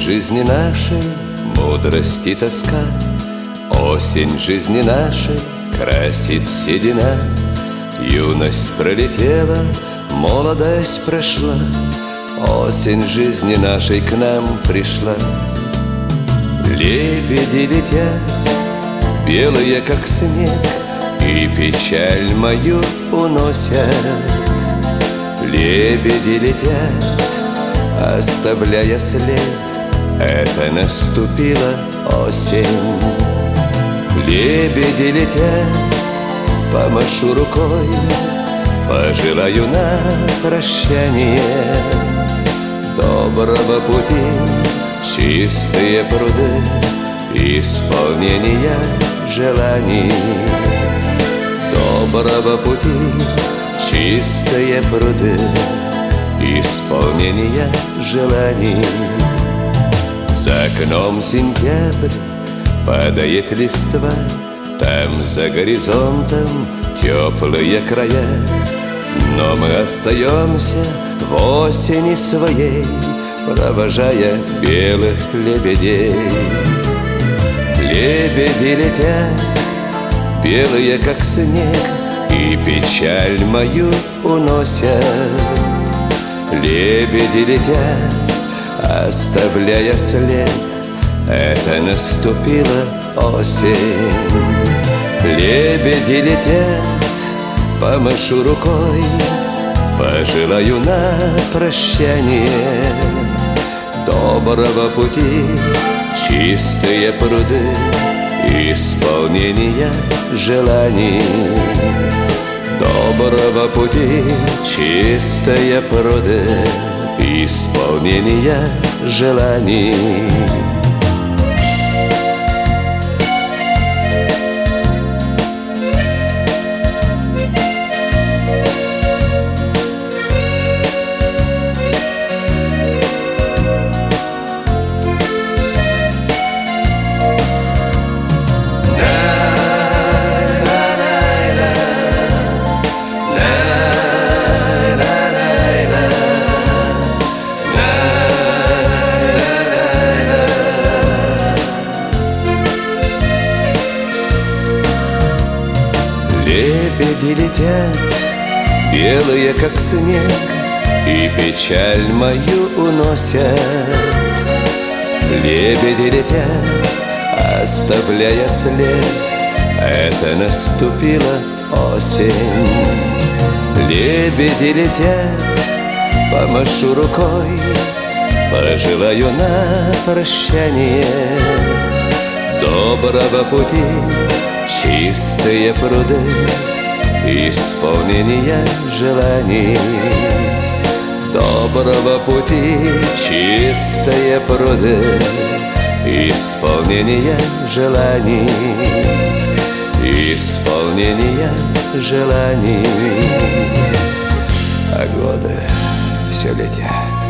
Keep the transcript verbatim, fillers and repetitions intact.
жизни нашей, мудрость и тоска. Осень жизни нашей красит седина. Юность пролетела, молодость прошла. Осень жизни нашей к нам пришла. Лебеди летят, белые как снег, и печаль мою уносят. Лебеди летят, оставляя след. Это наступила осень. Лебеди летят, помашу рукой, пожелаю на прощание доброго пути, чистые пруды, исполнения желаний. Доброго пути, чистые пруды, исполнения желаний. За окном сентябрь, падает листва, там за горизонтом теплые края. Но мы остаемся в осени своей, провожая белых лебедей. Лебеди летят, белые как снег, и печаль мою уносят. Лебеди летят, оставляя след. Это наступила осень. Лебеди летят, помашу рукой, пожелаю на прощание доброго пути, чистые пруды, исполнения желаний. Доброго пути, чистые пруды, исполнения желаний. Лебеди летят, белые как снег, и печаль мою уносят. Лебеди летят, оставляя след. Это наступила осень. Лебеди летят, помашу рукой, пожелаю на прощание доброго пути, чистые пруды, исполнения желаний. Доброго пути, чистые пруды, исполнения желаний. Исполнения желаний. А годы все летят.